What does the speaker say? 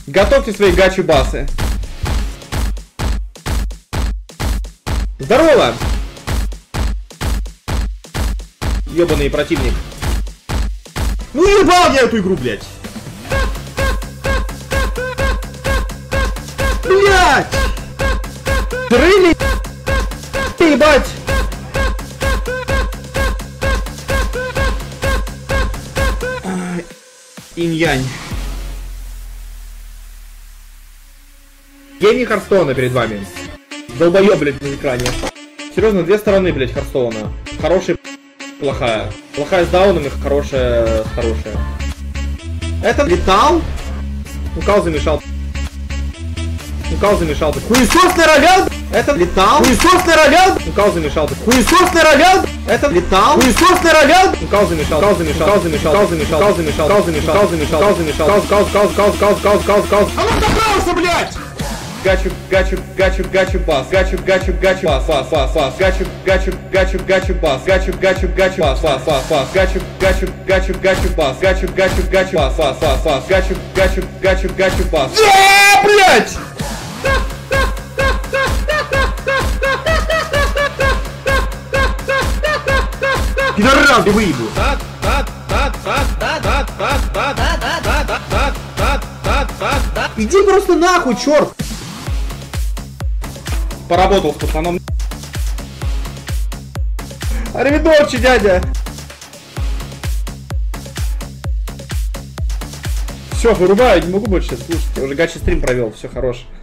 Готовьте свои гачи-басы. Здорово! Ёбаный противник. Ну ебал я эту игру, блядь! Блядь! Дрыли! Ебать! Инь-янь. Гений Харстоуна перед вами. Долбоёб, блядь, на экране. Серьезно, две стороны, блядь, Харстоуна. Хорошая, плохая. Плохая с даунами, хорошая с хорошая. Это летал? Укал замешал. Укал замешал. Хуесосный рогат! Это летал? Хуесосный рогат! Укал замешал. Хуесосный рогат! Это летал? Хуесосный рогат! Укал замешал. Укал замешал. Укал замешал. Укал замешал. Укал замешал. Укал замешал. Укал замешал. Укал замешал. Укал. А ну добрался, блядь! Гачу, гачу, гачу, гачу, пас, гачу, гачу, гачу, пас, пас, пас, пас, гачу, гачу, гачу, гачу, пас, гачу, гачу, гачу, пас, пас, пас, пас, гачу, гачу, гачу, гачу, пас, гачу, гачу, гачу, пас, пас, пас, пас, гачу, гачу, гачу, гачу, пас. Блять! Пидорас, я выебу. Иди просто нахуй, черт! Поработал с пацаном. Аривидорчи, дядя! Все, вырубаю, не могу больше слушать. Я уже гачи стрим провел, все хорош.